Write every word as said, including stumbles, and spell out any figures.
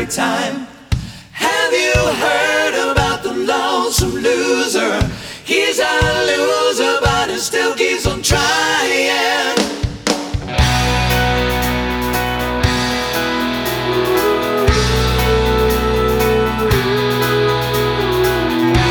time. Have you heard about the lonesome loser? He's a loser, but he still keeps on trying.